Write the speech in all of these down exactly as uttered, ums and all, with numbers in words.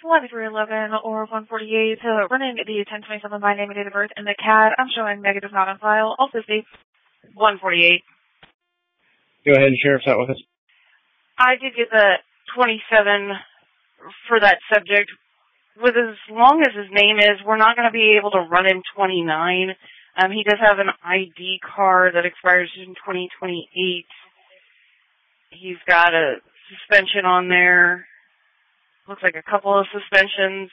one three eleven or one forty-eight, uh, running the ten twenty-seven by name and date of birth, and the C A D, I'm showing negative not on file. Also state one forty-eight. Go ahead, Sheriff's out with us. I did get the twenty-seven for that subject. With as long as his name is, we're not going to be able to run him twenty-nine. Um, he does have an I D card that expires in twenty twenty-eight. He's got a suspension on there. Looks like a couple of suspensions.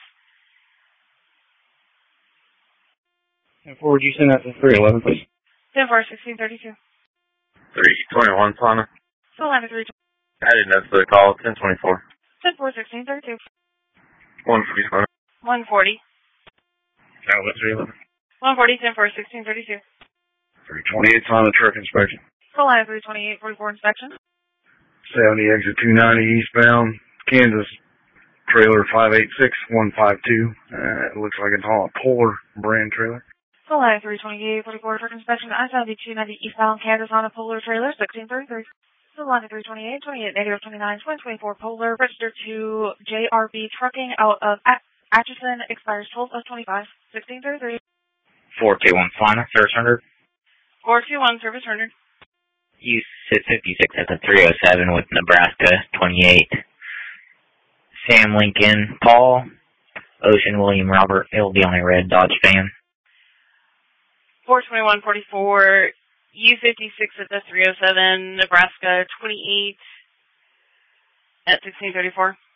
And forward, you send that to three eleven, please. ten four sixteen thirty-two. three twenty-one, Fauna. Full line of three. I didn't know the call. ten twenty-four. ten four sixteen thirty-two. one forty, Fauna. one forty. Outlet three eleven. one forty, ten four sixteen thirty-two. three twenty-eight, Fauna, truck inspection. Full line of three twenty-eight forty-four inspection. seventy, exit two ninety, eastbound, Kansas. Trailer five eight six one five two. Uh, it looks like it's all a Polar brand trailer. Full line of three twenty-eight forty-four truck inspection. I seventy two ninety eastbound, Kansas on a Polar trailer, sixteen thirty-three. Full line of three twenty-eight twenty-eight negative twenty-nine twenty twenty-four Polar, registered to J R B Trucking out of Atchison, expires twelve of twenty-five, sixteen thirty-three. four two one, Fauna, service rendered. four two one, service rendered. You sit fifty-six at the three oh seven with Nebraska twenty-eight. Sam Lincoln, Paul, Ocean William Robert, it'll be on a red Dodge fan. four twenty-one forty-four, U fifty-six at the three oh seven, Nebraska twenty-eight at sixteen thirty-four.